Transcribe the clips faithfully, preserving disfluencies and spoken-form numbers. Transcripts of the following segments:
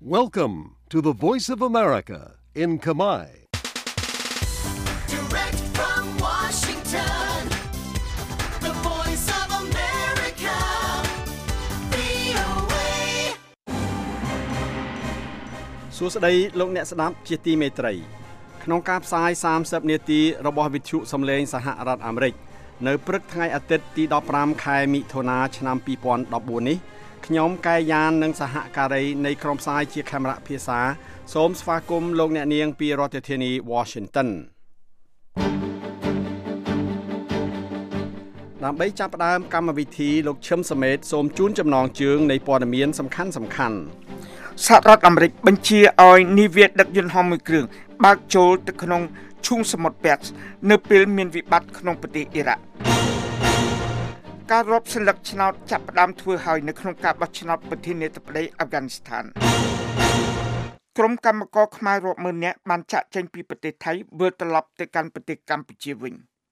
Welcome to the Voice of America in Khmer. Direct from Washington, the Voice of America, វី អូ เอសួស្តីលោកអ្នកស្ដាប់ជាទីមេត្រីក្នុងការផ្សាយសាមសិបនាទីរបស់វិទ្យុសំឡេងសហរដ្ឋអាមេរិកនៅព្រឹកថ្ងៃអាទិត្យទីដប់ប្រាំខែមិថុនាឆ្នាំពីរពាន់ដប់បួននេះខ្ញុំកែយ៉ាននិងសហការីនៃក្រុមផ្សាយជាកាមេរ៉ាភាសាសូមស្វាគមន៍លោកអ្នកនាងពីរដ្ឋធានី Washington ដើម្បីចាប់ផ្ដើមកម្មវិធីលោកឈឹមសមេតសូមជូនចំណងជើងនៃព័ត៌មានសំខាន់សំខាន់សហរដ្ឋអាមេរិកបញ្ជាឲ្យនាវាដឹកយន្តហោះមួយគ្រឿងបើកចូលទៅក្នុងឈូងសមុទ្រ Persian នៅពេលមានវិបត្តិក្នុងប្រទេសអ៊ីរ៉ាក់ការរាប់ស្លឹកឆ្នោតចាប់ផ្ដើមធ្វើហើយនៅក្នុងការបោះឆ្នោតប្រធានាធិបតីអាហ្វហ្គានីស្ថានក្រុមកម្មករខ្មែររាប់ម៉ឺននាក់បានចាក់ចេញពីប្រទេសថៃវិលត្រឡប់ទៅកាន់ប្រទេសកម្ពុជាវិញ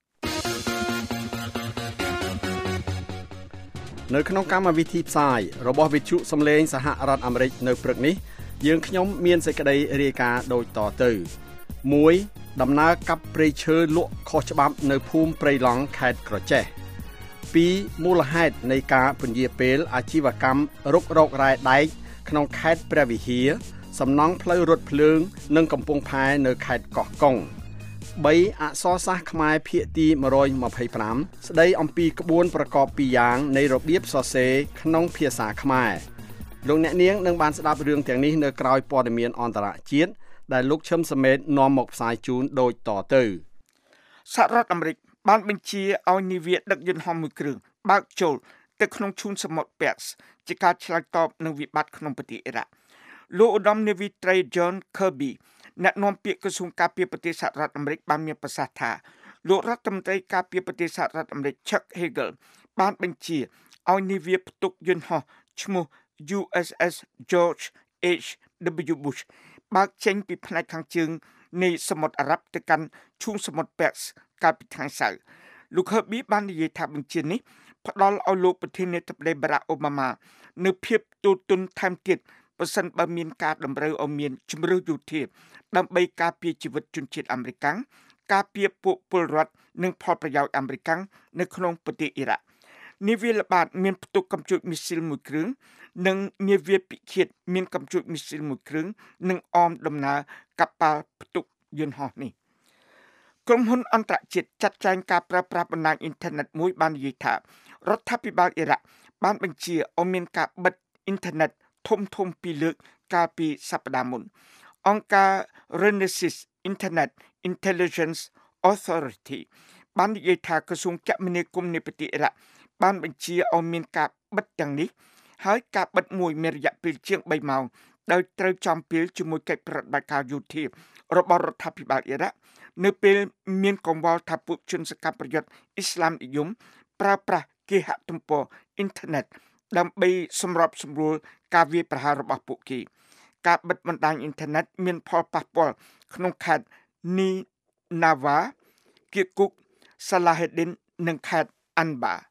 នៅក្នុងកម្មវិធីផ្សាយរបស់វិទ្យុសំឡេងសហរដ្ឋអាមេរិកនៅព្រឹកនេះយើងខ្ញុំមានសេចក្តីរាយការណ៍ដូចតទៅមួយ ដំណើរកាប់ព្រៃឈើលក់ខុសច្បាប់នៅភូមិព្រៃឡង់ខេត្តក្រចេះពីរ មូលហេតុនៃការពន្យាពេលអាជីវកម្មរុករករ៉ែដែកក្នុងខេត្តព្រះវិហារសំណង់ផ្លូវរថភ្លើងនិងកំពង់ផែនៅខេត្តកោះកុង 3 អក្សរសាស្ត្រខ្មែរភាគទីmột trăm hai mươi lăm ស្ដីអំពីក្បួនប្រកបពីរយ៉ាងនៃរបៀបសរសេរក្នុងភាសាខ្មែរលោកអ្នកនាងនឹងបានស្ដាប់រឿងទាំងនេះនៅក្រោយព័ត៌មានអន្តរជាតិដែលលោកឈឹមសមេតនាំមកផ្សាយជូនដូចតទៅសហរដ្ឋអាមេរិកបានបញ្ជាឲ្យនាវាដឹកយន្តហោះមួយគ្រឿងបើកចូលទៅក្នុងឈូងសមុទ្រ Persian ជាការឆ្លើយតបនឹងវិបត្តិក្នុងប្រទេសអ៊ីរ៉ាក់លោកឧត្តមនាវីត្រី John Kirby អ្នកនាំពាក្យក្រសួងការពារប្រទេសសហរដ្ឋអាមេរិកបានមានប្រសាសន៍ថាលោករដ្ឋមន្ត្រីការពារប្រទេសសហរដ្ឋអាមេរិក Chuck Hagel បានបញ្ជាឲ្យនាវាផ្ទុកយន្តហោះឈ្មោះ U S S George H W Bush បើកចេញពីផ្នែកខាងជើងនៃសមុទ្រអារ៉ាប់ទៅកាន់ឈូងសមុទ្រ Persian កាលពីថ្ងៃសៅរ៍លោក Kirby បាននិយាយថាបញ្ជានេះផ្ដល់ឲ្យលោកប្រធានាធិបតី Barack Obama នៅភាពទូលទុនថែមទៀតប្រសិនបើមានការតម្រូវឲ្យមានជំរឿសយោធាដើម្បីការពារជីវិតជនជាតិអាមេរិកការពារពួកពលរដ្ឋនិងផលប្រយោជន៍អាមេរិកនៅក្នុងប្រទេសអ៊ីរ៉ាក់នាវាល្បាតមានផ្ទុកកាំជ្រួចមីស៊ីលមួយគ្រឿងនិងនាវាពិឃាតមានកាំជ្រួចមីស៊ីលមួយគ្រឿងនិងអមដំណើរកប៉ាល់ផ្ទុកយន្តហោះនេះក្រុមហ៊ុនអន្តរជាតិចាត់ចែងការប្រើប្រាស់បណ្ដាញអ៊ីនធឺណិតមួយបាននិយាយថារដ្ឋាភិបាលអ៊ីរ៉ាក់បានបញ្ជាឲ្យមានការបិទអ៊ីនធឺណិតធំធំពីរលើកកាលពីសប្តាហ៍មុនអង្គការ Renesas Internet Intelligence Authority បាននិយាយថាក្រសួងគមនាគមន៍នៃប្រទេសអ៊ីរ៉ាក់បានបញ្ជាឲ្យមានការបិទទាំងនេះហើយការបិទមួយមានរយៈពេលជាងបីម៉ោងដោយត្រូវចំពេលជាមួយកិច្ចប្រតិបត្តិការយោធារបស់រដ្ឋាភិបាលអ៊ីរ៉ាក់នៅពេលមានកង្វល់ថាពួកជនសកម្មប្រយុទ្ធអ៊ីស្លាមនិយមប្រើប្រាស់គេហទំព័រអ៊ីនធឺណិតដើម្បីសម្របសម្រួលការវាយប្រហាររបស់ពួកគេការបិទបណ្ដាញអ៊ីនធឺណិតមានផលប៉ះពាល់ក្នុងខេត្តនីណាវ៉ាគៀកគុកសាឡាហេឌីននិងខេត្តអាន់បា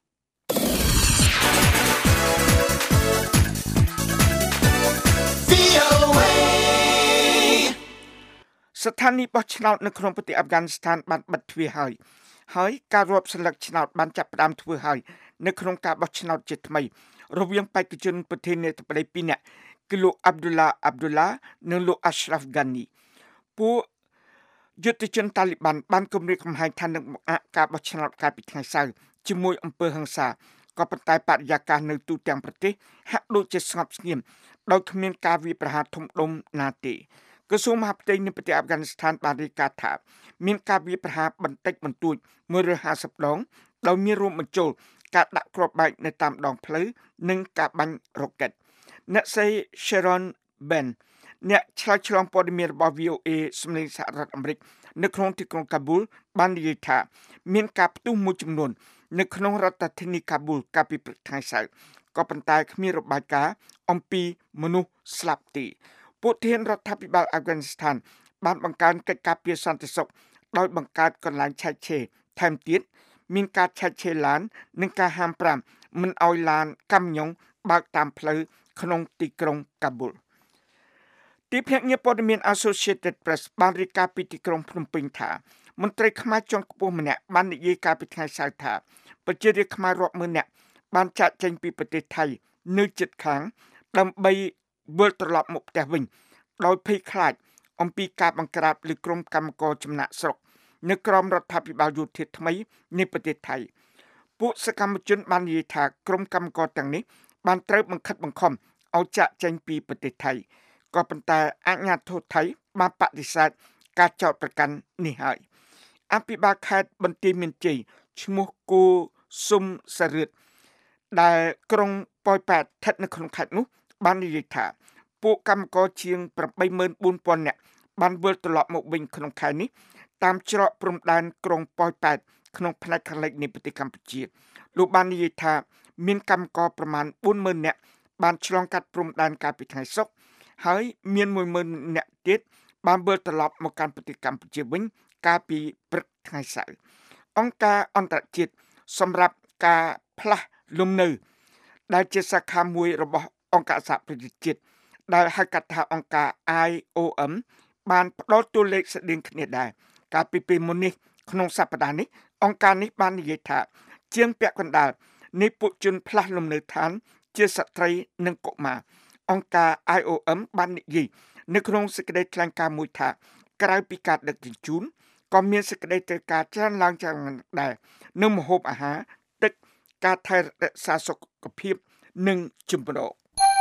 ស្ថានីយ៍បោះឆ្នោតនៅក្នុងប្រទេសអាហ្វហ្គានីស្ថានបានបិទទ្វារហើយហើយការរាប់ស្លឹកឆ្នោតបានចាប់ផ្ដើមធ្វើហើយនៅក្នុងការបោះឆ្នោតជាថ្មីរវាងបេក្ខជនប្រធានាធិបតីពីរនាក់គឺលោក Abdullah Abdullah និងលោក Ashraf Ghani ពួកយុទ្ធជនតាលីបានបានគម្រាមកំហែងថានឹងបង្អាក់ការបោះឆ្នោតកាលពីថ្ងៃសៅរ៍ជាមួយអំពើហិង្សាក៏ប៉ុន្តែបរិយាកាសនៅទូទាំងប្រទេសហាក់ដូចជាស្ងប់ស្ងៀមដោយគ្មានការវាយប្រហារធំដុំណាទេក្រសួងមហាផ្ទៃនៃប្រទេសអាហ្វហ្គានីស្ថានបានរាយការណ៍ថាមានការវាយប្រហារបន្តិចបន្តួចមួយរយห้าสิบដងដោយមានរួមបញ្ចូលការដាក់គ្រាប់បែកនៅតាមដងផ្លូវនិងការបាញ់រ៉ុកកែតអ្នកស្រី Sharon Ben អ្នកឆ្លើយឆ្លងព័ត៌មានរបស់ វី អូ អេ សម្លេងសហរដ្ឋអាមេរិកនៅក្នុងទីក្រុងកាប៊ូលបាននិយាយថាមានការផ្ទុះមួយចំនួននៅក្នុងរដ្ឋធានីកាប៊ូលកាលពីព្រឹកថ្ងៃសៅរ៍ក៏ប៉ុន្តែគ្មានរបាយការណ៍អំពីមនុស្សស្លាប់ទេពួកធានរដ្ឋាភិបាលអាហ្វហ្គានីស្ថានបានបង្កើនកិច្ចការពារសន្តិសុខដោយបង្កើតកន្លែងឆែកឆេរថែមទៀតមានការឆែកឆេរឡាននិងការហាមប្រាមមិនឲ្យឡានកាំញ៉ុងបើកតាមផ្លូវក្នុងទីក្រុងកាប៊ូលទីភ្នាក់ងារព័ត៌មាន Associated Press បានរាយការណ៍ពីទីក្រុងភ្នំពេញថាមន្ត្រីខ្មែរជាន់ខ្ពស់ម្នាក់បាននិយាយកាលពីថ្ងៃសៅរ៍ថាប្រជារាស្ត្រខ្មែររាប់ម៉ឺននាក់បានចាកចេញពីប្រទេសថៃនៅជិតខាងដើម្បីវិលត្រឡប់មកផ្ទះវិញដោយភ័យខ្លាចអំពីការបង្ក្រាបលើក្រុមកម្មករចំណាក់ស្រុកនៅក្រោមរដ្ឋាភិបាលយោធាថ្មីនៃប្រទេសថៃពួកសកម្មជនបាននិយាយថាក្រុមកម្មករទាំងនេះបានត្រូវបង្ខិតបង្ខំឲ្យចាកចេញពីប្រទេសថៃក៏ប៉ុន្តែអាជ្ញាធរថៃបានបដិសេធការចោទប្រកាន់នេះហើយអភិបាលខេត្តបន្ទាយមានជ័យឈ្មោះគូស៊ុំសារឿតដែលក្រុងប៉ោយប៉ែតស្ថិតនៅក្នុងខេត្តនោះបាននិយាយថាពួកកម្មករជាង ប្រាំបីម៉ឺនបួនពាន់ នាក់បានវិលត្រឡប់មកវិញក្នុងខែនេះតាមច្រកព្រំដែនក្រុងប៉ោយប៉ែតក្នុងផ្នែកខាងលិចនៃប្រទេសកម្ពុជាលោកបាននិយាយថាមានកម្មករប្រមាណ បួនម៉ឺន នាក់បានឆ្លងកាត់ព្រំដែនកាលពីថ្ងៃសុក្រហើយមាន មួយម៉ឺន នាក់ទៀតបានវិលត្រឡប់មកកាន់ប្រទេសកម្ពុជាវិញកាលពីព្រឹកថ្ងៃសៅរ៍អង្គការអន្តរជាតិសម្រាប់ការផ្លាស់លំនៅដែលជាសាខាមួយរបស់អង្គការសហប្រជាជាតិដែលហៅកាត់ថាអង្គការ I O M បានផ្ដល់តួលេខស្តីងគ្នាដែរកាលពីពេលមុននេះក្នុងសប្តាហ៍នេះអង្គការនេះបាននិយាយថាជាងពាក់កណ្ដាលនៃពួកជនផ្លាស់លំនៅឋានជាស្ត្រីនិងកុមារអង្គការ I O M បាននិយាយនៅក្នុងសេចក្តីថ្លែងការណ៍មួយថាក្រៅពីការដឹកជញ្ជូនក៏មានសេចក្តីត្រូវការច្រើនឡើងយ៉ាងដែរនៅម្ហូបអាហារទឹកការថែរក្សាសុខភាពនិងជំរក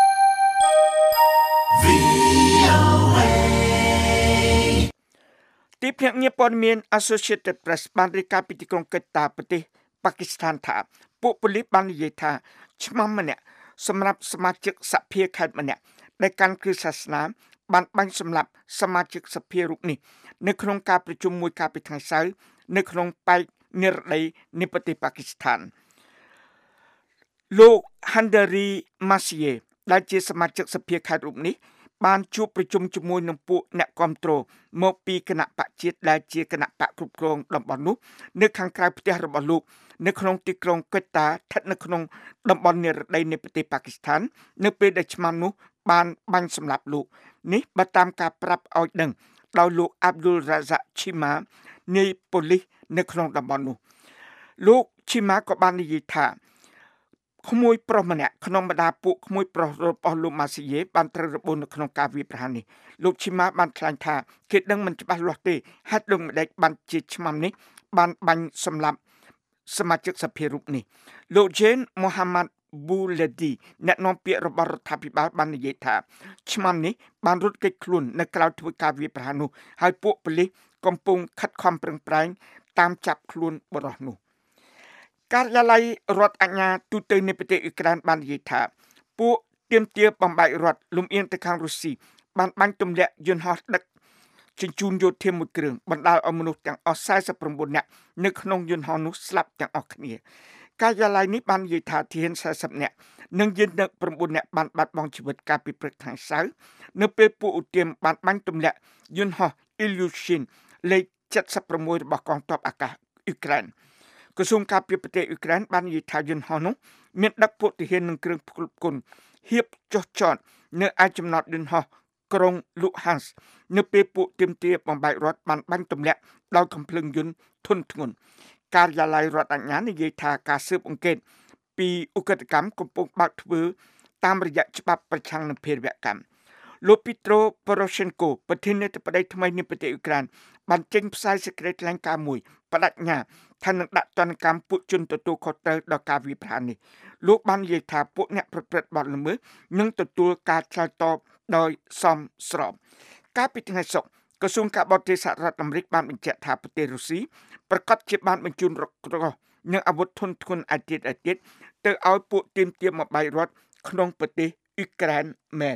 ទីភ្នាក់ងារព័ត៌មាន Associated Press បានរាយការណ៍ពីទីក្រុងកេតាប្រទេសប៉ាគីស្ថានថាពួកប៉ូលីសបាននិយាយថាឆ្មាំម្នាក់សម្រាប់សមាជិកសភាខេត្តម្នាក់ដែលកាន់គ្រឹះសាសនាបានបាញ់សម្លាប់សមាជិកសភារូបនេះនៅក្នុងការប្រជុំមួយកាលពីថ្ងៃសៅរ៍នៅក្នុងប៉ែកនិរដីនៃប្រទេសប៉ាគីស្ថានលោក Handari Masie ដែលជាសមាជិកសភាខេត្តរូបនេះបានជួបប្រជុំជាមួយនឹងពួកអ្នកគាំទ្រមកពីគណៈបកជាតិដែលជាគណៈបកគ្រប់គ្រងតំបន់នោះនៅខាងក្រៅផ្ទះរបស់លោកនៅក្នុងទីក្រុងកេតាស្ថិតនៅក្នុងតំបន់និរដីនៃប្រទេសប៉ាគីស្ថាននៅពេលដែលឆ្មាំនោះបានបាញ់សម្លាប់លោកនេះបើតាមការប្រាប់ឲ្យដឹងដោយលោក Abdul Razak Chima នៃប៉ូលីសនៅក្នុងតំបន់នោះលោក Chima ក៏បាននិយាយថាក្មួយប្រុសម្នាក់ក្នុងបរ្ដាពួកក្មួយប្រុសរបស់លោកម៉ាស៊ីយេបានត្រូវរបួសនៅក្នុងការវាយប្រហារនេះលោកឈីម៉ាបានថ្លែងថាគេដឹងមិនច្បាស់លាស់ទេហេតុដូចម្តេចបានជាឆ្មាំនេះបានបាញ់សម្លាប់សមាជិកសភារូបនេះលោក Jane Mohammed Bouledi អ្នកនាំពាក្យរបស់រដ្ឋាភិបាលបាននិយាយថាឆ្មាំនេះបានរត់គេចខ្លួននៅក្រៅធ្វើការវាយប្រហារនោះហើយពួកប៉ូលីសកំពុងខិតខំប្រឹងប្រែងតាមចាប់ខ្លួនបរិសុទ្ធនោះការិយាល័យរដ្ឋអាជ្ញាទូតនៃប្រទេសអ៊ុយក្រែនបាននិយាយថាពួកទាមទារបំបែករដ្ឋលំអៀងទៅខាងរុស្ស៊ីបានបាញ់ទម្លាក់យន្តហោះដឹកជញ្ជូនយោធាមួយគ្រឿងបណ្ដាលឲ្យមនុស្សទាំងអស់សែសិបប្រាំបួននាក់នៅក្នុងយន្តហោះនោះស្លាប់ទាំងអស់គ្នាការិយាល័យនេះបាននិយាយថាទាហានសែសិបនាក់និងយានដឹកប្រាំបួននាក់បានបាត់បង់ជីវិតកាលពីព្រឹកថ្ងៃសៅរ៍នៅពេលពួកឧទាមបានបាញ់ទម្លាក់យន្តហោះ Ilyushin លេខเจ็ดสิบหกរបស់កងទ័ពអាកាសអ៊ុយក្រែនក្រសួងការពារប្រទេសអ៊ុយក្រែនបាននិយាយថាយន្តហោះនោះមានដឹកពួកទាហាននិងគ្រឿងផ្គត់ផ្គង់ហៀបចុះចតនៅឯចំណតយន្តហោះក្រុង Luhansk នៅពេលពួកទាមទារបំបែករដ្ឋបានបាញ់ទម្លាក់ដោយកំភ្លើងយន្តធុនធ្ងន់ការិយាល័យរដ្ឋអាជ្ញានិយាយថាការស៊ើបអង្កេតពីឧក្រិដ្ឋកម្មកំពុងបើកធ្វើតាមរយៈច្បាប់ប្រឆាំងនឹងភេរវកម្មលោក Petro Poroshenko ប្រធានាធិបតីថ្មីនៃប្រទេសអ៊ុយក្រែនបានចេញផ្សាយសេចក្តីថ្លែងការណ៍មួយបដិញ្ញាថានឹងដាក់ទណ្ឌកម្មពួកជនទទួលខុសត្រូវដល់ការវាយប្រហារនេះលោកបាននិយាយថាពួកអ្នកប្រព្រឹត្តបទល្មើសនឹងទទួលការឆ្លើយតបដោយសមស្របកាលពីថ្ងៃសុក្រក្រសួងការបរទេសសហរដ្ឋអាមេរិកបានបញ្ជាក់ថាប្រទេសរុស្ស៊ីប្រកាសជាបានបញ្ជូនរករោនិងអាវុធធុនធ្ងន់ឯទៀតឯទៀតទៅឲ្យពួកទាមទារមកបែករដ្ឋក្នុងប្រទេសអ៊ុយក្រែនមែន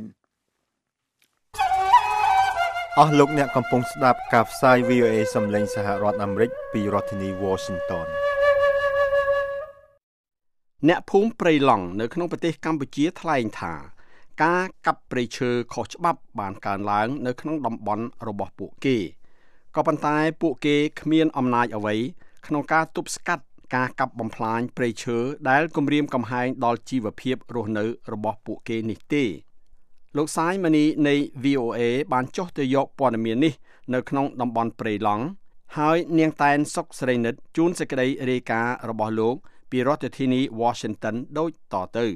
អស់លោកអ្នកកំពុងស្ដាប់ការផ្សាយ វី អូ អេ សំឡេងសហរដ្ឋអាមេរិកពីរដ្ឋធានី Washington អ្នកភូមិព្រៃឡង់នៅក្នុងប្រទេសកម្ពុជាថ្លែងថាការកាប់ព្រៃឈើខុសច្បាប់បានកើនឡើងនៅក្នុងតំបន់របស់ពួកគេក៏ប៉ុន្តែពួកគេគ្មានអំណាចអ្វីក្នុងការទប់ស្កាត់ការកាប់បំផ្លាញព្រៃឈើដែលគំរាមកំហែងដល់ជីវភាពរស់នៅរបស់ពួកគេនេះទេលោកសាយមនីនៃ V O A បានចុះទៅយកព័ត៌មាននេះនៅក្នុងតំបន់ព្រៃឡង់ហើយនាងតែនសុកស្រីនិតជូនសេចក្តីរាយការណ៍របស់លោកពីរដ្ឋធានី Washington ដូចតទៅ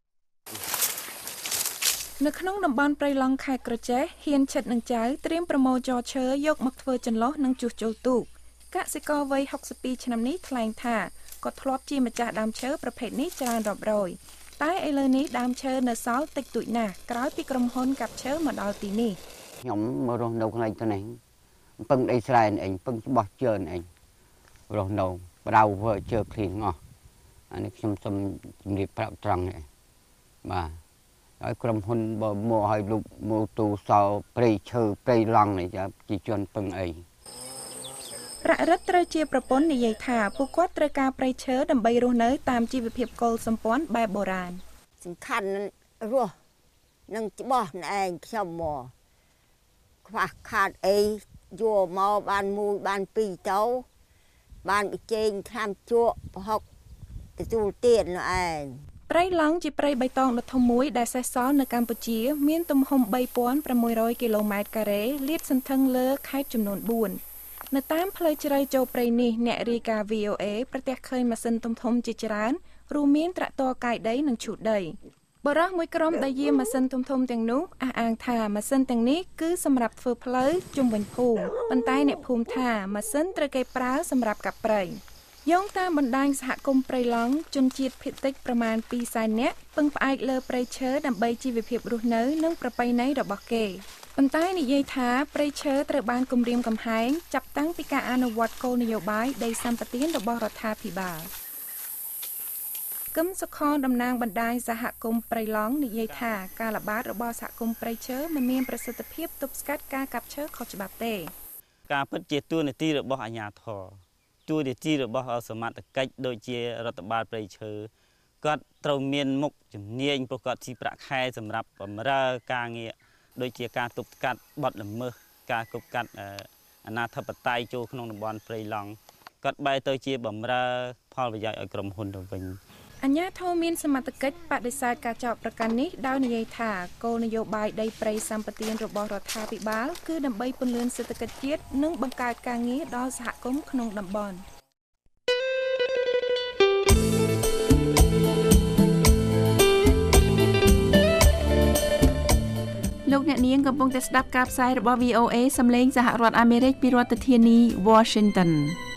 នៅក្នុងតំបន់ព្រៃឡង់ខេត្តក្រចេះហ៊ានឈិតនឹងចៅត្រៀមប្រមូលចរឈើយកមកធ្វើចន្លោះនិងជួសជុលទូកកសិករវ័យហុកសិបពីរឆ្នាំនេះថ្លែងថាគាត់ធ្លាប់ជាម្ចាស់ដើមឈើប្រភេទនេះច្រើនរាប់រយតែឥឡូវនេះដើមឈើនៅសល់តិចតួចណាស់ក្រោយពីក្រុមហ៊ុនកាប់ឈើមកដល់ទីនេះខ្ញុំមករស់នៅកន្លែងទៅនេះពឹងដីស្រែអីពឹងច្បាស់ជើនអីរស់នៅបដៅធ្វើជើឃ្លីនអស់អានេះខ្ញុំសូមជម្រាបប្រាប់ត្រង់នេះបាទហើយក្រុមហ៊ុនបើមកឲ្យលោកមកទូសោព្រៃឈើព្រៃឡង់នេះជាជនពឹងអីប្រាក់រិទ្ធត្រូវជាប្រពន្ធនិយាយថាពួកគាត់ត្រូវការព្រៃឈើដើម្បីរស់នៅតាមជីវភាពកុលសម្ព័ន្ធបែបបុរាណសំខាន់រស់នឹងច្បាស់ឯងខ្ញុំមកខ្វះខាតអីយកមកបានមួយបានពីរទៅបានបិជែងខាំជក់ប្រហុកទទួលទៀតនោះឯងព្រៃឡង់ជាព្រៃបៃតងដ៏ធំមួយដែលសេសសល់នៅកម្ពុជាមានទំហំបីពាន់ប្រាំមួយរយគីឡូម៉ែត្រការ៉េលាតសន្ធឹងលើខេត្តចំនួនបួននៅតាមផ្លូវជ្រៅចូលព្រៃនេះអ្នករាយការណ៍ V O A ប្រទះឃើញម៉ាស៊ីនធំៗជាច្រើនរួមមានត្រាក់ទ័រកាយដីនិងឈូសដីបរិះមួយក្រុមដែលយាមម៉ាស៊ីនធំៗទាំងនោះអះអាងថាម៉ាស៊ីនទាំងនេះគឺសម្រាប់ធ្វើផ្លូវជុំវិញភូមិប៉ុន្តែអ្នកភូមិថាម៉ាស៊ីនត្រូវគេប្រើសម្រាប់កាប់ព្រៃយោងតាមបណ្ដាញសហគមន៍ព្រៃឡង់ជនជាតិភាគតិចប្រមាណពីរសែននាក់ពឹងផ្អែកលើព្រៃឈើដើម្បីជីវភាពរស់នៅនិងប្រពៃណីរបស់គេប៉ុន្តែនិយាយថាព្រៃឈើត្រូវបានគំរាមកំហែងចាប់តាំងពីការអនុវត្តគោលនយោបាយដីសម្បត្តិរបស់រដ្ឋាភិបាលគឹមសុខនតំណាងបណ្ដាញសហគមន៍ព្រៃឡង់និយាយថាការល្បាតរបស់សហគមន៍ព្រៃឈើមិនមានប្រសិទ្ធភាពទប់ស្កាត់ការកាប់ឈើខុសច្បាប់ទេការពិតជាទួលនីតិរបស់អាជ្ញាធរជួយនីតិរបស់សមត្ថកិច្ចដូចជារដ្ឋបាលព្រៃឈើគាត់ត្រូវមានមុខជំនាញព្រោះគាត់ជីប្រាក់ខែសម្រាប់បម្រើការងារដូចជាការទប់ស្កាត់បទល្មើសការគប់កាត់អនាធិបតេយ្យចូលក្នុងតំបន់ព្រៃឡង់គាត់បែរទៅជាបម្រើផលប្រយោជន៍ឲ្យក្រុមហ៊ុនទៅវិញអាជ្ញាធរមានសមត្ថកិច្ចបដិសេធការចោទប្រកាន់នេះដោយនិយាយថាគោលនយោបាយដីព្រៃសម្បត្តិរបស់រដ្ឋាភិបាលគឺដើម្បីពង្រឹងសេដ្ឋកិច្ចជាតិនិងបង្កើតការងារដល់សហគមន៍ក្នុងតំបន់លោកអ្នកនាងកំពុងតែស្ដាប់ការផ្សាយរបស់ V O A សំឡេងសហរដ្ឋអាមេរិកពីរដ្ឋធានី Washington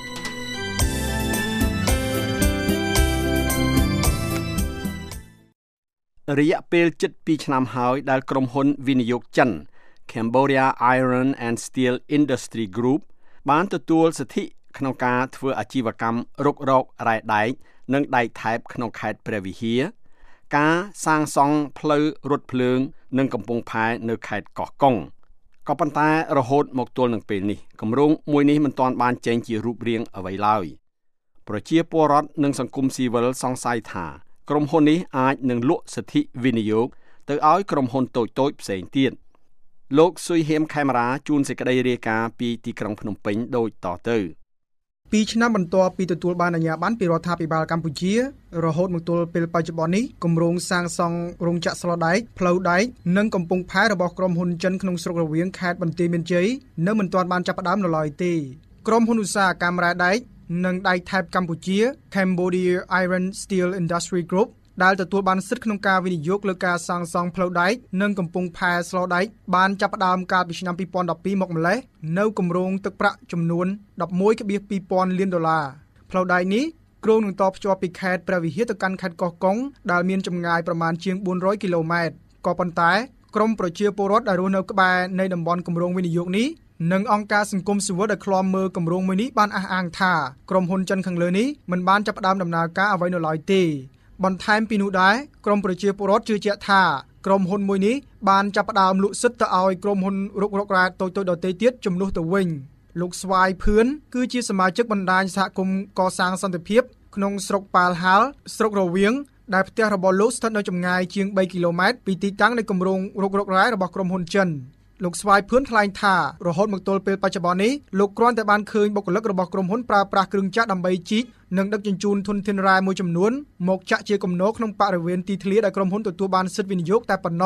រយៈពេលជិតពីរឆ្នាំហើយដែលក្រុមហ៊ុនវិនិយោគចិន Cambodia Iron and Steel Industry Group បានទទួលសិទ្ធិក្នុងការធ្វើអាជីវកម្មរុករករ៉ែដែកនិងដែកថែបក្នុងខេត្តព្រះវិហារការសាងសង់ផ្លូវរថភ្លើងនិងកំពង់ផែនៅខេត្តកោះកុងក៏ប៉ុន្តែរហូតមកទល់នឹងពេលនេះគម្រោងមួយនេះមិនទាន់បានចេញជារូបរាងអ្វីឡើយប្រជាពលរដ្ឋនិងសង្គមស៊ីវិលសង្ស័យថាក្រុមហ៊ុននេះអាចនឹងលក់សិទ្ធិវិនិយោគទៅឲ្យក្រុមហ៊ុនតូចៗផ្សេងទៀតលោកស៊ុយហៀមខេមរាជួនសេចក្តីរាយការណ៍ពីទីក្រុងភ្នំពេញដូចតទៅពីរឆ្នាំបន្ទាប់ពីទទួលបានអាជ្ញាប័ណ្ណពីរដ្ឋាភិបាលកម្ពុជារហូតមកទល់ពេលបច្ចុប្បន្ននេះគម្រោងសាងសង់រោងចក្រស្លដែកផ្លូវដែកនិងកំពង់ផែរបស់ក្រុមហ៊ុនចិនក្នុងស្រុករវៀងខេត្តបន្ទាយមានជ័យនៅមិនទាន់បានចាប់ផ្ដើមនៅឡើយទេក្រុមហ៊ុនឧស្សាហកម្មរ៉ែដែកនិងដែកថែបកម្ពុជា Cambodia Iron Steel Industry Group ដែលទទួលបានសិទ្ធិក្នុងការវិនិយោគលើការសាងសង់ផ្លូវដែកនិងកំពង់ផែស្លដែកបានចាប់ផ្ដើមកាលពីឆ្នាំពីរពាន់ដប់ពីរមកម្លេះនៅគម្រោងទឹកប្រាក់ចំនួន ដប់មួយភាគពីរពាន់លានដុល្លារផ្លូវដែកនេះគ្រោងនឹងតភ្ជាប់ពីខេត្តព្រះវិហារទៅកាន់ខេត្តកោះកុងដែលមានចម្ងាយប្រមាណជាងបួនរយគីឡូម៉ែត្រក៏ប៉ុន្តែក្រមប្រជាពលរដ្ឋដែលរស់នៅក្បែរនៃតំបន់គម្រោងវិនិយោគនេះនិងអង្គការសង្គមស៊ីវិលដែលឃ្លាំមើលគម្រោងមួយនេះបានអះអាងថាក្រុមហ៊ុនចិនខាងលើនេះមិនបានចាប់ផ្ដើមដំណើរការអ្វីនៅឡើយទេបន្ថែមពីនោះដែរក្រមប្រជាពលរដ្ឋជឿជាក់ថាក្រុមហ៊ុនមួយនេះបានចាប់ផ្ដើមលក់សិទ្ធិទៅឲ្យក្រុមហ៊ុនរុករករ៉ែតូចៗដទៃទៀតជំនួសទៅវិញលោកស្វាយភឿនគឺជាសមាជិកបណ្ដាញសហគមន៍កសាងសន្តិភាពក្នុងស្រុកប៉ាលហាល់ស្រុករវៀងដែលផ្ទះរបស់លោកស្ថិតនៅចម្ងាយជាងបីគីឡូម៉ែត្រពីទីតាំងនៃគម្រោងរុករករ៉ែរបស់ក្រុមហ៊ុនចិនលោកស្វាយភឿនថ្លែងថារហូតមកទល់ពេលបច្ចុប្បន្ននេះលោកគ្រាន់តែបានឃើញបុគ្គលិករបស់ក្រុមហ៊ុនប្រើប្រាស់គ្រឿងចាក់ដើម្បីជីកនិងដឹកជញ្ជូនធនធានរ៉ែមួយចំនួនមកចាក់ជាគំនរក្នុងបរិវេណទីធ្លាដែលក្រុមហ៊ុនទទួលបានសិទ្ធិវិនិយោគតែប៉ុណ្ណោះ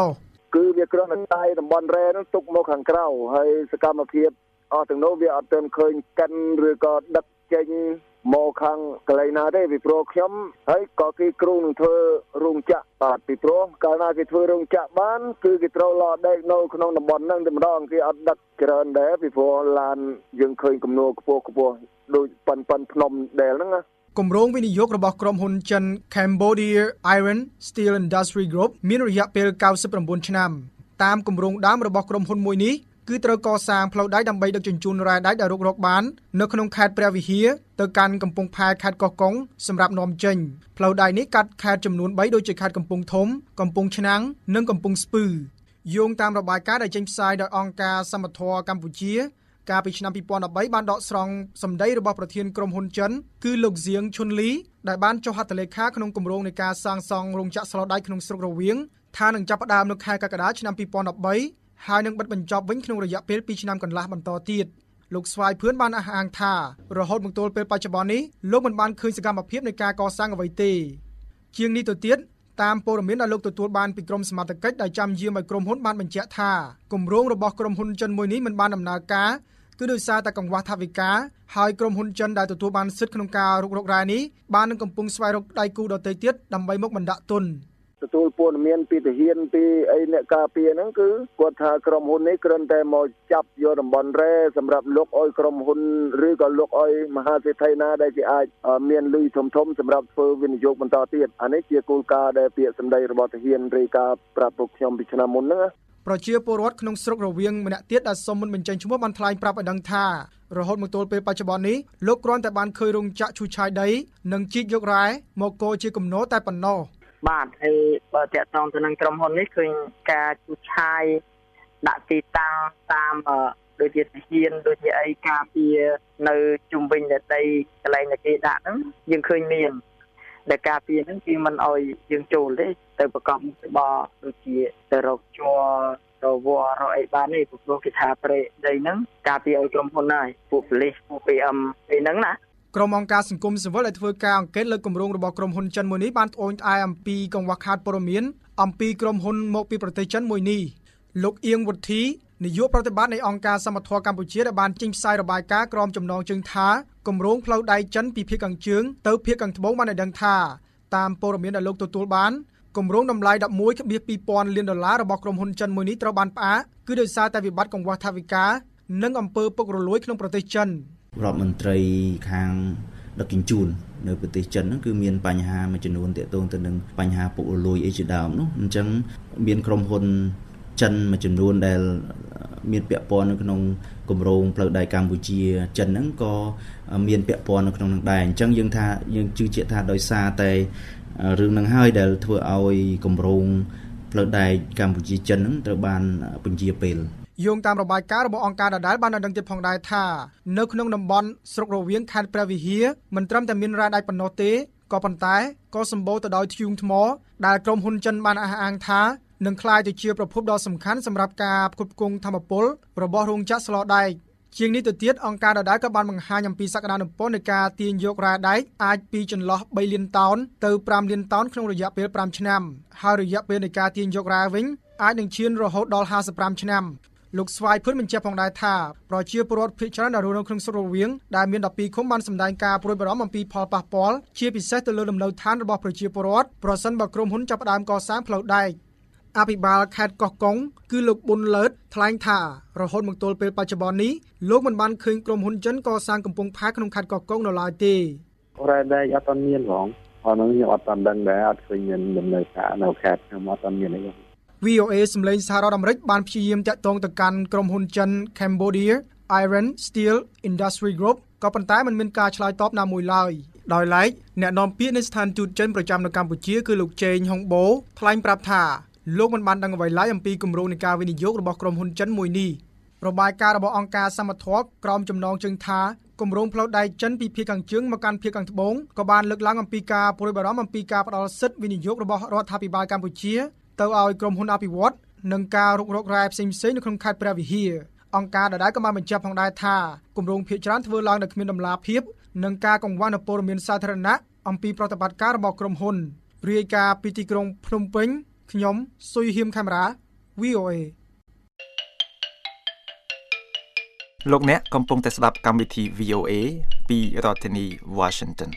គឺវាគ្រាន់តែតែតំបន់រ៉ែហ្នឹងទុកមកខាងក្រៅហើយសកម្មភាពអស់ទាំងនោះវាអត់ទាន់ឃើញកាន់ឬក៏ដឹកចេញមកខាងកន្លែងណាទេពីព្រោះខ្ញុំហើយក៏គេគ្រូនឹងធ្វើរោងចក្របាទពីព្រោះកាលណាគេធ្វើរោងចក្របានគឺគេត្រូវឡដេកនៅក្នុងតំបន់ហ្នឹងតែម្ដងគេអត់ដឹកច្រើនដែរពីព្រោះឡានយើងឃើញគំនូរខ្ពស់ខ្ពស់ដូចប៉ិនប៉ិនភ្នំដែលហ្នឹងណាគម្រោងវិនិយោគរបស់ក្រុមហ៊ុនចិន Cambodia Iron Steel Industry Group មានរយៈពេលเก้าสิบเก้าឆ្នាំតាមគម្រោងដើមរបស់ក្រុមហ៊ុនមួយនេះគឺត្រូវកសាងផ្លូវដែកដើម្បីដឹកជញ្ជូនរ៉ែដែកដែលរុករកបាននៅក្នុងខេត្តព្រះវិហារទៅកាន់កំពង់ផែខេត្តកោះកុងសម្រាប់នាំចេញផ្លូវដែកនេះកាត់ខេត្តចំនួនបីដូចជាខេត្តកំពង់ធំកំពង់ឆ្នាំងនិងកំពង់ស្ពឺយោងតាមរបាយការណ៍ដែលចេញផ្សាយដោយអង្គការសមត្ថៈកម្ពុជាកាលពីឆ្នាំពីរពាន់ដប់បីបានដកស្រង់សម្ដីរបស់ប្រធានក្រុមហ៊ុនចិនគឺលោកហ្សៀងឈុនលីដែលបានចុះហត្ថលេខាក្នុងគម្រោងនៃការសាងសង់រោងចក្រស្លដែកក្នុងស្រុករវៀងថានឹងចាប់ផ្ដើមនៅខែកក្កដាឆ្នាំពីរពាន់ដប់បីហើយនឹងបិទបញ្ចប់វិញក្នុងរយៈពេលពីរឆ្នាំកន្លះបន្តទៀតលោកស្វាយភឿនបានអះអាងថារហូតមកទល់ពេលបច្ចុប្បន្ននេះលោកមិនបានឃើញសកម្មភាពនៃការកសាងអ្វីទេជាងនេះទៅទៀតតាមព័ត៌មានដែលលោកទទួលបានពីក្រុមសមត្ថកិច្ចដែលចាំយាមឲ្យក្រុមហ៊ុនបានបញ្ជាក់ថាគម្រោងរបស់ក្រុមហ៊ុនចិនមួយនេះមិនបានដំណើរការគឺដោយសារតែកង្វះថវិកាហើយក្រុមហ៊ុនចិនដែលទទួលបានសិទ្ធិក្នុងការរុករករ៉ែនេះបាននឹងកំពុងស្វែងរកដៃគូដទៃទៀតដើម្បីមកបណ្ដាក់ទុនទទួលព័ត៌មានពីទាហានពីអីអ្នកការពារហ្នឹងគឺគាត់ថាក្រុមហ៊ុននេះគ្រាន់តែមកចាប់យកតំបន់រ៉ែសម្រាប់លុកឲ្យក្រុមហ៊ុនឬក៏លុកឲ្យមហាសេដ្ឋីណាដែលគេអាចមានលុយធំធំសម្រាប់ធ្វើវិនិយោគបន្តទៀតអានេះជាគោលការណ៍ដែលពាក្យសម្ដីរបស់ទាហានរាយការណ៍ប្រាប់ពួកខ្ញុំពីឆ្នាំមុនហ្នឹងប្រជាពលរដ្ឋក្នុងស្រុករវៀងម្នាក់ទៀតដែលសុំមិនបញ្ចេញឈ្មោះបានថ្លែងប្រាប់ឲ្យដឹងថារហូតមកទល់ពេលបច្ចុប្បន្ននេះលោកគ្រាន់តែបានឃើញរោងចក្រឈូសឆាយដីនិងជីកយករ៉ែមកកោជាគំនរតែប៉ុណ្ណោះបាទហើយបើតាក់ទងទៅនឹងក្រុមហ៊ុននេះឃើញការឈូសឆាយដាក់ទីតាំងតាមដូចជាទាហានដូចជាអីការពារនៅជុំវិញដីកន្លែងដែលគេដាក់ហ្នឹងយើងឃើញមានដែលការពារហ្នឹងគឺមិនអោយយើងចូលទេទៅប្រកបមុខរបរដូចជាទៅរកជួររវល់រកអីបានទេព្រោះគេថាប្រេដីហ្នឹងការពារឲ្យក្រុមហ៊ុនហើយពួកប៉ូលីសពួក pê em អីហ្នឹងណាក្រុមអង្គការសង្គមស៊ីវិលដែលធ្វើការអង្កេតលើគម្រោងរបស់ក្រុមហ៊ុនចិនមួយនេះបានត្អូញត្អែអំពីកង្វះខាតព័ត៌មានអំពីក្រុមហ៊ុនមកពីប្រទេសចិនមួយនេះលោកអៀងវុធីនាយកប្រតិបត្តិនៃអង្គការសមត្ថៈកម្ពុជាដែលបានចេញផ្សាយរបាយការណ៍ក្រមចំណងជើងថាគម្រោងផ្លូវដែកចិនពីភាគខាងជើងទៅភាគខាងត្បូងបានឲ្យដឹងថាតាមព័ត៌មានដែលលោកទទួលបានគម្រោងតម្លៃ ដប់មួយភាគពីរពាន់លានដុល្លាររបស់ក្រុមហ៊ុនចិនមួយនេះត្រូវបានផ្អាកគឺដោយសារតែវិបត្តិកង្វះថវិកានិងអំពើពុករលួយក្នុងប្រទេសចិនរដ្ឋមន្ត្រីខាងដឹកជញ្ជូននៅប្រទេសចិនហ្នឹងគឺមានបញ្ហាមួយចំនួនទាក់ទងទៅនឹងបញ្ហាពុករលួយអីជាដើមនោះអញ្ចឹងមានក្រុមហ៊ុនចិនមួយចំនួនដែលមានពាក់ព័ន្ធនៅក្នុងគម្រោងផ្លូវដែកកម្ពុជាចិនហ្នឹងក៏មានពាក់ព័ន្ធនៅក្នុងនឹងដែរអញ្ចឹងយើងថាយើងជឿជាក់ថាដោយសារតែរឿងហ្នឹងហើយដែលធ្វើឲ្យគម្រោងផ្លូវដែកកម្ពុជាចិនហ្នឹងត្រូវបានពន្យាពេលយោងតាមរបាយការណ៍របស់អង្គការដដែលបានដឹងទៀតផងដែរថានៅក្នុងតំបន់ស្រុករវៀងខេត្តព្រះវិហារមិនត្រឹមតែមានរ៉ែដែកប៉ុណ្ណោះទេក៏ប៉ុន្តែក៏សម្បូរទៅដោយធ្យូងថ្មដែលក្រុមហ៊ុនចិនបានអះអាងថានឹងក្លាយទៅជាប្រភពដ៏សំខាន់សម្រាប់ការផ្គត់ផ្គង់ថាមពលរបស់រោងចក្រស្លដែកជាងនេះទៅទៀតអង្គការដដែលក៏បានបង្ហាញអំពីសក្តានុពលនៃការទាញយករ៉ែដែកអាចពីចន្លោះបីលានតោនទៅប្រាំលានតោនក្នុងរយៈពេលប្រាំឆ្នាំហើយរយៈពេលនៃការទាញយករ៉ែវិញអាចនឹងឈានរហូតដល់ហាសិបប្រាំឆ្នាំលោកស្វាយភឿនបញ្ជាក់ផងដែរថាប្រជាពលរដ្ឋភាគច្រើនដែលរស់នៅក្នុងស្រុករវៀងដែលមានដប់ពីរឃុំបានសម្ដែងការព្រួយបារម្ភអំពីផលប៉ះពាល់ជាពិសេសទៅលើលំនៅឋានរបស់ប្រជាពលរដ្ឋប្រសិនបើក្រុមហ៊ុនចាប់ផ្ដើមកសាងផ្លូវដែកអភិបាលខេត្តកោះកុងគឺលោកប៊ុនលើតថ្លែងថារហូតមកទល់ពេលបច្ចុប្បន្ននេះលោកមិនបានឃើញក្រុមហ៊ុនចិនកសាងកំពង់ផែក្នុងខេត្តកោះកុងនៅឡើយទេរ៉ែដែកអត់ទាន់មានហ្មងអត់នឹងខ្ញុំអត់ទាន់ដឹងដែរអត់ឃើញមានដំណើរការនៅខេត្តខ្ញុំអត់ទាន់មានអីវី អូ អេ សម្លេងសហរដ្ឋអាមេរិកបានព្យាយាមតាក់ទងទៅកាន់ក្រុមហ៊ុនចិន Cambodia Iron Steel Industry Group ក៏ប៉ុន្តែมันមានការឆ្លើយតបណាមួយឡើយដោយឡែកអ្នកនាំពាក្យនៃស្ថានទូតចិនប្រចាំនៅកម្ពុជាគឺលោកជេងហុងបូថ្លែងប្រាប់ថាលោកមិនបានដឹងអ្វីឡើយអំពីគម្រោងនៃការវិនិយោគរបស់ក្រុមហ៊ុនចិនមួយនេះរបាយការណ៍របស់អង្គការសមត្ថៈក្រមចំណងជើងថាគម្រោងផ្លូវដែកចិនពីភាគខាងជើងមកកាន់ភាគខាងត្បូងក៏បានលើកឡើងអំពីការព្រួយបារម្ភអំពីការផ្ដល់សិទ្ធិវិនិយោគរបស់រដ្ឋាភិបាលកម្ពុជាទៅឲ្យក្រុមហ៊ុនអភិវឌ្ឍនិងការរុករករ៉ែផ្សេងៗនៅក្នុងខេត្តព្រះវិហារអង្គការដដែលក៏បានបញ្ជាក់ផងដែរថាគម្រោងភាគច្រើនធ្វើឡើងដោយគ្មានដំណាភាពនិងការកង្វះនូវព័ត៌មានសាធារណៈអំពីប្រតិបត្តិការរបស់ក្រុមហ៊ុនរាយការណ៍ពីទីក្រុងភ្នំពេញខ្ញុំស៊ុយហៀមខេមរ៉ាវី អូ เอលោកអ្នកកំពុងតែស្ដាប់កម្មវិធី វី អូ เอ ពីរដ្ឋធានី Washington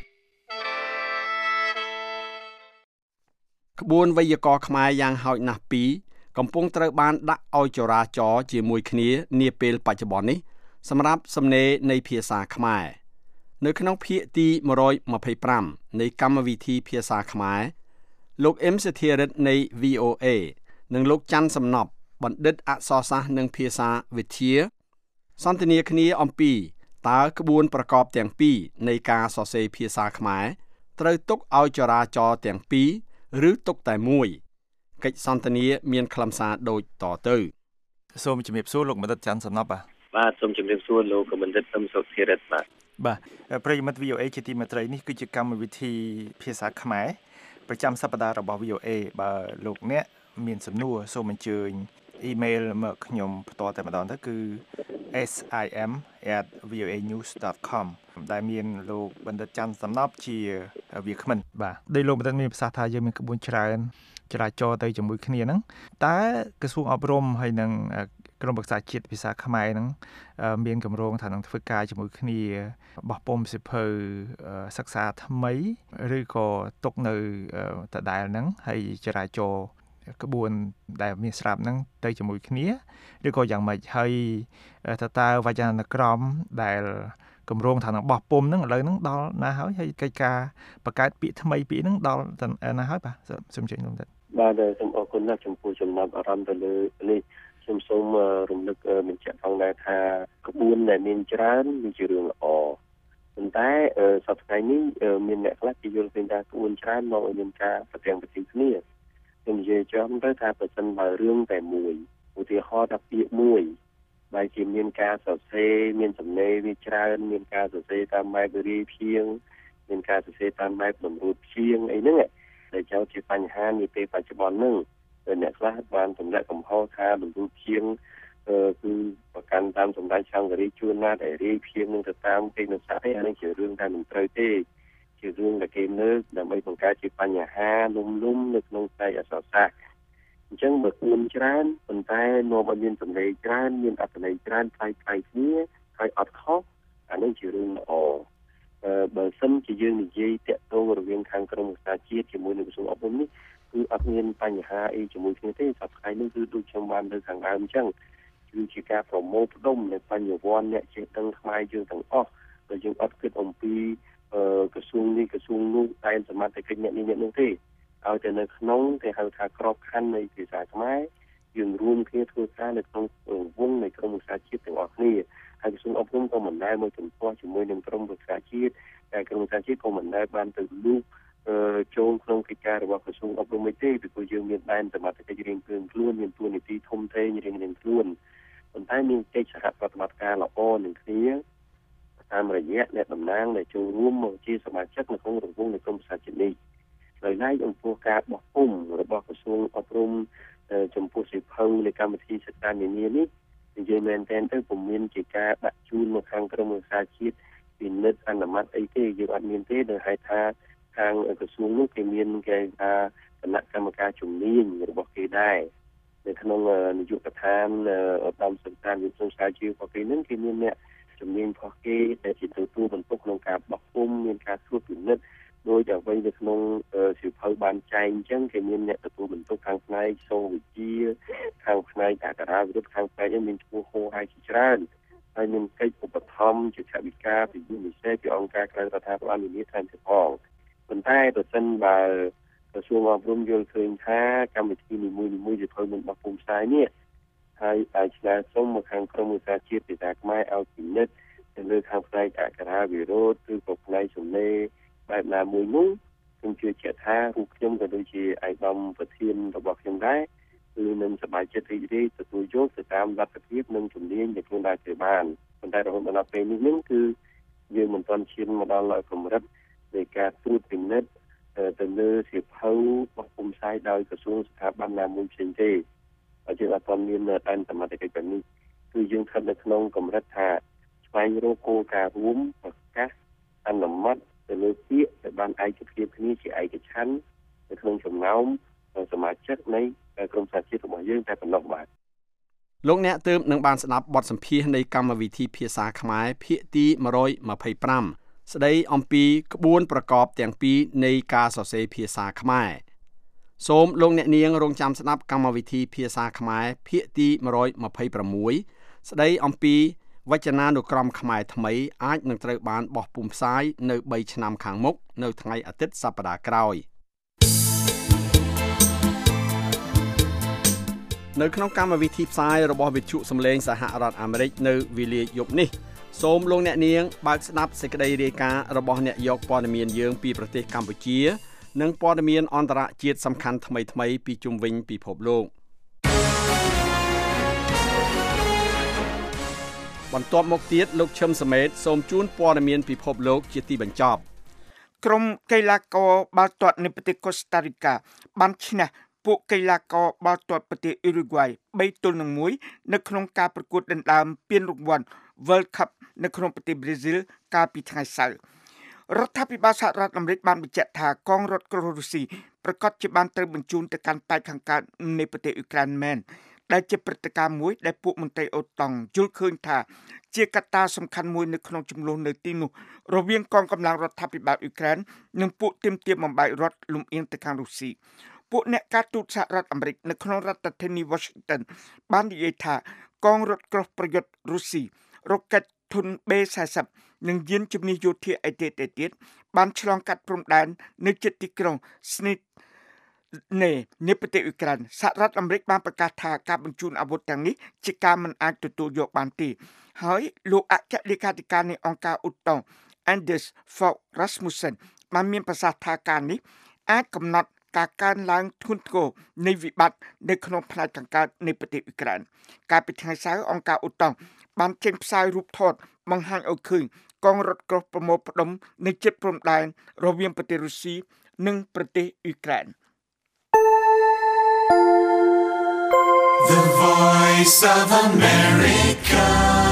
ក្បួនវេយ្យាករណ៍ខ្មែរយ៉ាងហោចណាស់ពីរកំពុងត្រូវបានដាក់ឲ្យចរាចរជាមួយគ្នានាពេលបច្ចុប្បន្ននេះសម្រាប់សំណេរនៃភាសាខ្មែរនៅក្នុងភាគទីone twenty-fiveនៃកម្មវិធីភាសាខ្មែរលោកអ៊ឹមសធារិទ្ធនៃ វី អូ เอ និងលោកច័ន្ទសំណប់បណ្ឌិតអក្សរសាស្ត្រនិងភាសាវិទ្យាសន្ទនាគ្នាអំពីតើក្បួនប្រកបទាំងពីរនៃការសរសេរភាសាខ្មែរត្រូវទុកឲ្យចរាចរទាំងពីរឬទុកតែមួយកិច្ចសន្ទនាមានខ្លឹមសារដូចតទៅសូមជំរាបសួរលោកបណ្ឌិតច័ន្ទសំណប់បាទបាទសូមជំរាបសួរលោកបណ្ឌិតអ៊ឹមសុធារិទ្ធបាទបាទប្រិយមិត្ត វី អូ เอ ជាទីមេត្រីនេះគឺជាកម្មវិធីភាសាខ្មែរប្រចាំសប្តាហ៍របស់ វី អូ เอ បើលោកអ្នកមានសំណួរសូមអញ្ជើញអ៊ីមែលមកខ្ញុំផ្ទាល់តែម្ដងទៅគឺ เอส ไอ เอ็ม แอท วี โอ เอ นิวส์ ដอท คอม ដែលមានលោកបណ្ឌិតច័ន្ទសំណប់ជាវាគ្មិនបាទដោយលោកបណ្ឌិតមានប្រសាសន៍ថាយើងមានក្បួនច្រើនចរាចរទៅជាមួយគ្នាហ្នឹងតើក្រសួងអប់រំហើយនឹងក្រមប្រឹក្សាជាតិភាសាខ្មែរហ្នឹងមានគម្រោងថានឹងធ្វើការជាមួយគ្នាបោះពុម្ពសិភៅសិក្សាថ្មីឬក៏ទុកនៅដដែលហ្នឹងហើយចរាចរក្បួនដែលមានស្រាប់ហ្នឹងទៅជាមួយគ្នាឬក៏យ៉ាងម៉េចហើយតើតើវចនានុក្រមដែលគម្រោងថានឹងបោះពុម្ពហ្នឹងឥឡូវហ្នឹងដល់ណាហើយហើយកិច្ចការបង្កើតពាក្យថ្មីពាក្យហ្នឹងដល់ណាហើយបាទសូមជម្រាបលោកដែរបាទសូមអរគុណណាស់ចំពោះចំណាប់អារម្មណ៍ទៅលើនេះខ្ញុំសូមរំលឹកបញ្ជាក់ផងដែរថាក្បួនដែលមានច្រើនវាជារឿងល្អប៉ុន្តែសប្តាហ៍នេះមានអ្នកខ្លះគេយល់ឃើញថាក្បួនច្រើនមកឲ្យមានការប្រទាំងប្រទីគ្នាខ្ញុំនិយាយចំទៅថាប្រសិនបើរឿងតែមួយឧទាហរណ៍ថាពាក្យមួយបែរជាមានការសរសេរមានសំណេរវាច្រើនមានការសរសេរតាមបែបរីភៀងមានការសរសេរតាមបែបតម្រួតភៀងអីហ្នឹងដែលចូលជាបញ្ហានាពេលបច្ចុប្បន្នហ្នឹងអ្នកខ្លះបានទម្លាក់កំហុសថាតម្រួតភៀងគឺប្រកាន់តាមសម្ដេចសង្ឃរាជជួនណាដែលរីភៀងនឹងទៅតាមគេនៅសាទេអានេះជារឿងដែលមិនត្រូវទេជារឿងដែលគេលើកដើម្បីបង្កើតជាបញ្ហាលំលំនៅក្នុងផ្នែកអក្សរសាស្ត្រអញ្ចឹងបើគួនច្រើនប៉ុន្តែនាំឲ្យមានសម្លេងច្រើនមានអត្ថន័យច្រើនផ្សេងផ្សេងគ្នាហើយអត់ខុសអានេះជារឿងល្អអឺបើសិនជាយើងនិយាយតាក់ទងរវាងខាងក្រមវិសាជាតិជាមួយនឹងក្រសួងអប់រំនេះគឺអត់មានបញ្ហាអីជាមួយគ្នាទេសប្តាហ៍នេះគឺដូចខ្ញុំបានលើកខាងដើមអញ្ចឹងគឺជាការប្រមូលផ្ដុំនៃបញ្ញវន្តអ្នកចេះដឹងខ្មែរយើងទាំងអស់ដែលយើងអត់គិតអំពីក្រសួងនេះក្រសួងនោះតែសមត្ថកិច្ចអ្នកនេះអ្នកនោះទេឲ្យតែនៅក្នុងគេហៅថាក្របខ័ណ្ឌនៃភាសាខ្មែរយើងរួមគ្នាធ្វើការនៅក្នុងវងនៃក្រមវិសាជាតិទាំងអស់គ្នាហើយក្រសួងអប់រំក៏មិនដែលមកជំទាស់ជាមួយនឹងក្រមវិសាជាតិតែក្រមវិសាជាតិក៏មិនដែលបានទៅលូកចូលក្នុងកិច្ចការរបស់ក្រសួងអប់រំទេពីព្រោះយើងមានដែនសមត្ថកិច្ចរៀងៗខ្លួនមានទួនាទីធំធេងរៀងៗខ្លួនប៉ុន្តែមានកិច្ចសហប្រតិបត្តិការល្អនឹងគ្នាតាមរយៈអ្នកតំណាងដែលចូលរួមមកជាសមាជិកនៅក្នុងរង្វង់នៃក្រមវិសាជាតិនេះដោយឡែកចំពោះការបោះពុម្ពរបស់ក្រសួងអប់រំចំពោះសិភៅនៃកម្មវិធីសិក្សានានានេះនិយាយមែនទែនទៅពុំមានជាការដាក់ជូនមកខាងក្រមវិសាជាតិពិនិត្យអនុម័តអីទេយើងអត់មានទេដោយហេតុថាខាងក្រសួងនោះគេមានគេថាគណៈកម្មការជំនាញរបស់គេដែរនៅក្នុងនាយកដ្ឋានឧត្តមសិក្សាវិទ្យាសាស្ត្រជារបស់គេនឹងគេមានអ្នកជំនាញរបស់គេដែលជាទទួលបន្ទុកក្នុងការបោះពុម្ពមានការត្រួតពិនិត្យដោយអ្វីនៅក្នុងសិភៅបានចែងអញ្ចឹងគេមានអ្នកទទួលបន្ទុកខាងផ្នែកសូវិទ្យាខាងផ្នែកអក្សរាវិទ្យាខាងផ្នែកមានឈ្មោះហោហើយជាច្រើនហើយមានកិច្ចឧបត្ថម្ភជាថវិកាពីវិស័យពីអង្គការក្រៅរដ្ឋាភិបាលនានាថែមទៀតផងប៉ុន្តែប្រសិនបើក្រសួងអប់រំយល់ឃើញថាកម្មវិធីនីមួយៗសិភៅមិនបោះពុម្ពផ្សាយនេះហើយអាចឆ្លើយសុំមកខាងក្រមវិសាជាតិភាសាខ្មែរឲ្យពិនិត្យទៅលើខាងផ្នែកអក្សរាវិរុទ្ធឬក៏ផ្នែកសំឡេងបែបណាមួយនោះខ្ញុំជឿជាក់ថារូបខ្ញុំក៏ដូចជាឯកឧត្តមប្រធានរបស់ខ្ញុំដែរគឺនឹងសប្បាយចិត្តរីករាយទទួលយកទៅតាមលទ្ធភាពនិងជំនាញដែលខ្លួនដែរធ្វើបានប៉ុន្តែរហូតដល់ពេលនេះនឹងគឺយើងមិនទាន់ឈានមកដល់កម្រិតនៃការត្រួតពិនិត្យទៅលើសិភៅបោះពុម្ពផ្សាយដោយក្រសួងស្ថាប័នណាមួយផ្សេងទេហើយយើងអត់ទាន់មានដែនសមត្ថកិច្ចបែបនេះគឺយើងស្ថិតនៅក្នុងកម្រិតថាស្វែងរកគោលការណ៍រួមប្រកាសអនុម័តទៅលើពាក្យដែលបានឯកភាពគ្នាជាឯកច្ឆន្ទនៅក្នុងចំណោមសមាជិកនៃក្រុមសហជីពរបស់យើងតែប៉ុណ្ណោះបាទលោកអ្នកទើបនឹងបានស្ដាប់បទសម្ភាសន៍នៃកម្មវិធីភាសាខ្មែរភាគទីone twenty-fiveស្ដីអំពីក្បួនប្រកបទាំងពីរនៃការសរសេរភាសាខ្មែរសូមលោកអ្នកនាងរងចាំស្ដាប់កម្មវិធីភាសាខ្មែរភាគទីone twenty-sixស្ដីអំពីវចនានុក្រមខ្មែរថ្មីអាចនឹងត្រូវបានបោះពុម្ពផ្សាយនៅthreeឆ្នាំខាងមុខនៅថ្ងៃអាទិត្យសប្តាហ៍ក្រោយនៅក្នុងកម្មវិធីផ្សាយរបស់វិទ្យុសំឡេងសហរដ្ឋអាមេរិកនៅវេលាយប់នេះសូមលោកអ្នកនាងបើកស្ដាប់សេចក្តីរាយការណ៍របស់អ្នកយកព័ត៌មានយើងពីប្រទេសកម្ពុជានិងព័ត៌មានអន្តរជាតិសំខាន់ថ្មីៗពីជុំវិញពិភពលោកបន្ទាប់មកទៀតលោកឈឹមសមេតសូមជូនព័ត៌មានពិភពលោកជាទីបញ្ចប់ក្រុមកីឡាករបាល់ទាត់នៃប្រទេសកូស្តារីកាបានឈ្នះពួកកីឡាករបាល់ទាត់ប្រទេសអ៊ុរុហ្គាយthree to oneនៅក្នុងការប្រកួតដណ្ដើមពានរង្វាន់ World Cup នៅក្នុងប្រទេសប្រេស៊ីលកាលពីថ្ងៃសៅរ៍រដ្ឋាភិបាលសហរដ្ឋអាមេរិកបានបញ្ជាក់ថាកងរថក្រោះរុស្ស៊ីប្រកាសជាបានត្រូវបញ្ជូនទៅកាន់ប៉ែកខាងកើតនៃប្រទេសអ៊ុក្រែនមែនដែលជាព្រឹត្តិការណ៍មួយដែលពួកមន្ត្រីអូតង់យល់ឃើញថាជាកត្តាសំខាន់មួយនៅក្នុងចំនួននៅទីនោះរវាងកងកម្លាំងរដ្ឋាភិបាលអ៊ុក្រែននិងពួកទាមទារបំបែករដ្ឋលំអៀងទៅខាងរុស្ស៊ីពួកអ្នកការទូតសហរដ្ឋអាមេរិកនៅក្នុងរដ្ឋធានី Washington បាននិយាយថាកងរថក្រោះប្រយុទ្ធរុស្ស៊ីរ៉ុកែតធុន B forty និងយានជំនិះយោធាឯទៀតឯទៀតបានឆ្លងកាត់ព្រំដែននៅជិតទីក្រុង Snit នៃនៃប្រទេសអ៊ុក្រែនសហរដ្ឋអាមេរិកបានប្រកាសថាការបញ្ជូនអាវុធទាំងនេះជាការមិនអាចទទួលយកបានទេហើយលោកអគ្គលេខាធិការនៃអង្គការឧត្តម Anders Fogh Rasmussen បានមានប្រសាសន៍ថាការនេះអាចកំណត់ការកើនឡើងធ្ងន់ធ្ងរនៃវិបត្តិនៅក្នុងផ្នែកខាងកើតនៃប្រទេសអ៊ុក្រែនកាលពីថ្ងៃសៅរ៍អង្គការឧត្តមបានចេញផ្សាយរូបថតបង្ហាញឲ្យឃើញកងរថក្រោះប្រមូលផ្ដុំនៅជិតព្រំដែនរវាងប្រទេសរុស្ស៊ីនិងប្រទេសអ៊ុក្រែន The Voice of America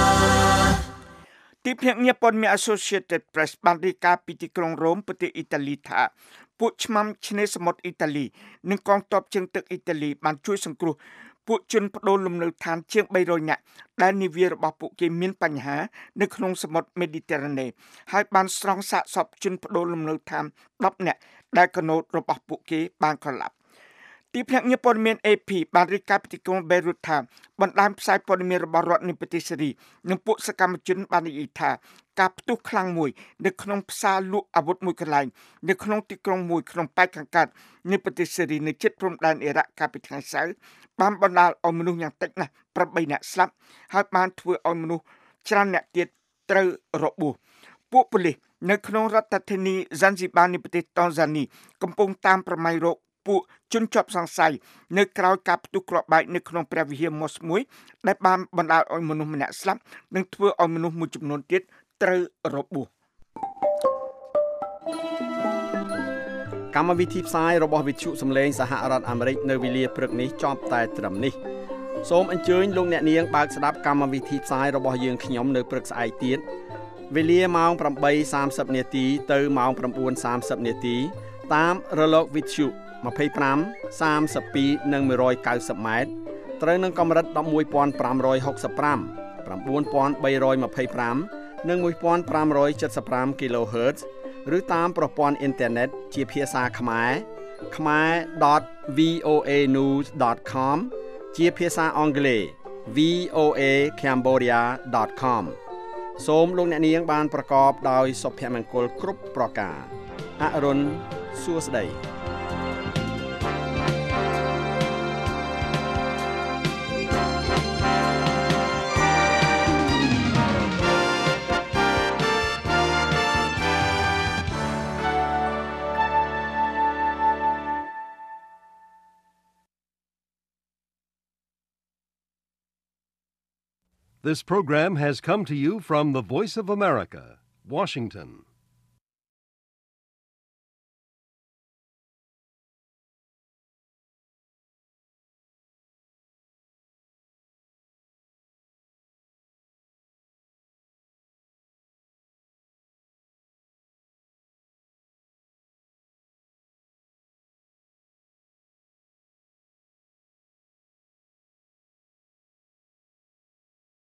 ទីភ្នាក់ងារព័ត៌មាន Associated Press បានរាយការណ៍ពីទីក្រុងរ៉ូមប្រទេសអ៊ីតាលីថាពួកឆ្មាំឆ្នេរសមុទ្រអ៊ីតាលីនិងកងទ័ពជើងទឹកអ៊ីតាលីបានជួយសង្គ្រោះពួកជនប្តូរលំនៅឋានជាងthree hundredនាក់ដែលនាវារបស់ពួកគេមានបញ្ហានៅក្នុងសមុទ្រមេឌីទែរ៉ាណេហើយបានស្រង់សាកសពជនប្តូរលំនៅឋានtenនាក់ដែលកណូតរបស់ពួកគេបានក្រឡាប់ទីភ្នាក់ងារព័ត៌មាន A P បានរាយការណ៍ពីទីក្រុង Beirut ថាបណ្ដាញផ្សាយព័ត៌មានរបស់រដ្ឋនៃប្រទេសសេរីនិងពួកសកម្មជនបាននិយាយថាការផ្ទុះខ្លាំងមួយនៅក្នុងផ្សារលក់អាវុធមួយកន្លែងនៅក្នុងទីក្រុងមួយក្នុងប៉ែកខាងកើតនៃប្រទេសសេរីនៅជិតព្រំដែនអ៊ីរ៉ាក់កាលពីថ្ងៃសៅរ៍បានបណ្ដាលឲ្យមនុស្សយ៉ាងតិចណាស់eightនាក់ស្លាប់ហើយបានធ្វើឲ្យមនុស្សច្រើនអ្នកទៀតត្រូវរបួសពួកប៉ូលីសនៅក្នុងរដ្ឋធានី Zanzibar នៃប្រទេសតង់ហ្សានីកំពុងតាមប្រម៉ាយរកពួកជនជាប់សង្ស័យនៅក្រៅការផ្ទុះគ្រាប់បែកនៅក្នុងព្រះវិហារ Mosque មួយដែលបានបណ្ដាលឲ្យមនុស្សម្នាក់ស្លាប់និងធ្វើឲ្យមនុស្សមួយចំនួនទៀតត្រូវរបួសកម្មវិធីផ្សាយរបស់វិទ្យុសំឡេងសហរដ្ឋអាមេរិកនៅវេលាព្រឹកនេះចប់តែត្រឹមនេះសូមអញ្ជើញលោកអ្នកនាងបើកស្ដាប់កម្មវិធីផ្សាយរបស់យើងខ្ញុំនៅព្រឹកស្អែកទៀតវេលាម៉ោងeight thirtyនាទីទៅម៉ោងnine thirtyនាទីតាមរលកវិទ្យុtwenty-five, thirty-two និងone ninetyម៉ែត្រត្រូវនឹងកម្រិតeleven five six five, nine three two fiveនិងfifteen seventy-five គីឡូហឺត ឬតាមប្រព័ន្ធអ៊ីនធឺណិតជាភាសាខ្មែរ ខ្មែរ v o a news dot com ជាភាសាអង់គ្លេស v o a cambodia dot com សូមលោកអ្នកនាងបានប្រកបដោយសុភមង្គលគ្រប់ប្រការអរុនសួស្តី This program has come to you from the Voice of America, Washington.